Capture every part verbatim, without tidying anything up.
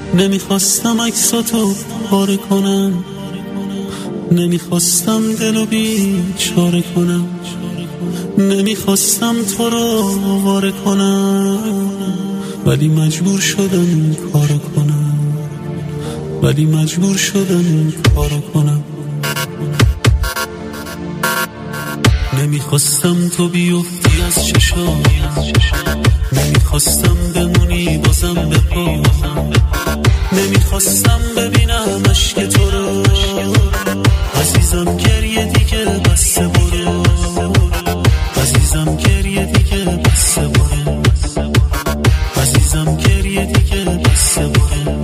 نمیخواستم عکساتو پاره کنم، نمیخواستم دلو بیچاره کنم، نمیخواستم تو رو واره کنم، ولی مجبور شدم این کارو کنم، ولی مجبور شدم این کارو کنم. نمیخواستم تو بیفتی از چشام، نمیخواستم بمونی بازم به پا، نمیخواستم ببینم عشق تو رو، عزیزم گریه دیگه بس برو، عزیزم گریه دیگه بس برو، عزیزم گریه دیگه بس برو.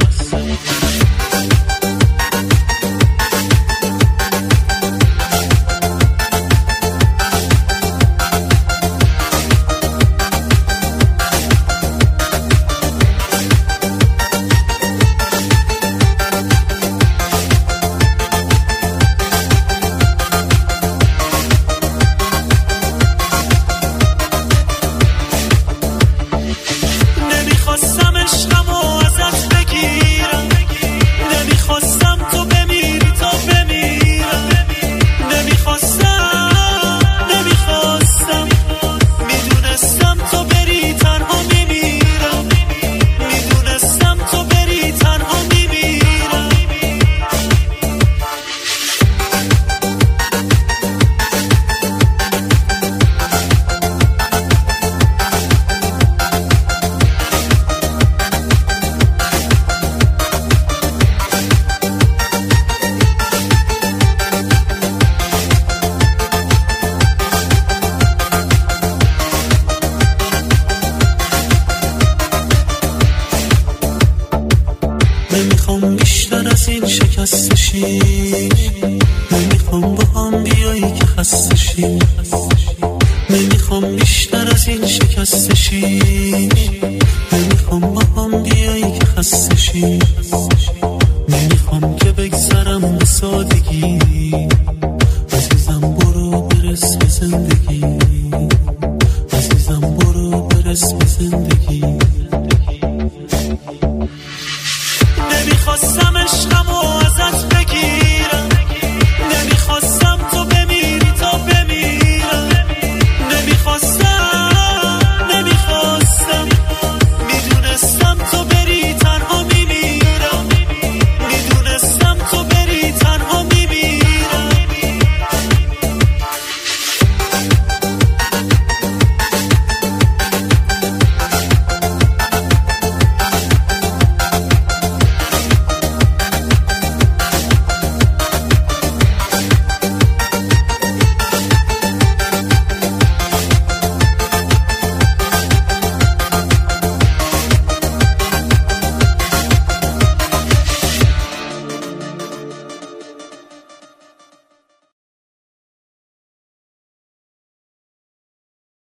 نمیخوام بیشتر از این شکست شی، نمیخوام با هم بیایی که خسته شی، نمیخوام بیشتر از این شکست شی،